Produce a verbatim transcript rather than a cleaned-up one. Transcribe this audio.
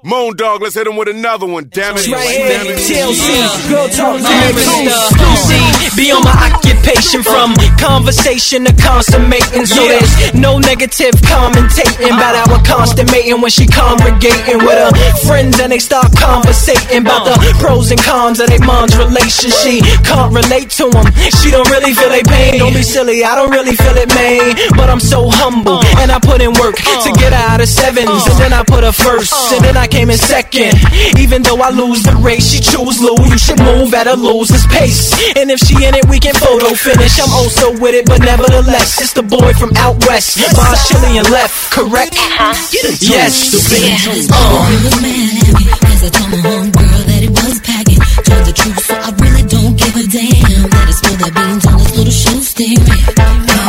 Moan Dog, let's hit him with another one, damn it. Right here, T L C, Girl Talk, see, be on my occupation from conversation to consummating. So there's no negative commentating about our consummating when she congregating with her friends and they start conversating about the pros and cons of their mom's relation. She can't relate to them, she don't really feel their pain. Don't be silly, I don't really feel it, man. But I'm so humble and I put in work to get her out of sevens, and then I put her first, and then I came in second. Even though I lose the race, she choose Lou. You should move at a loser's pace. And if she in it, we can photo finish. I'm also with it, but nevertheless, it's the boy from out west. Boss Chili and left, correct? Yes. Yeah. Oh. He was mad at me, cause I told my homegirl that he was packing. Told the truth, so I really don't give a damn that I spilled that beans on this little shoe steering.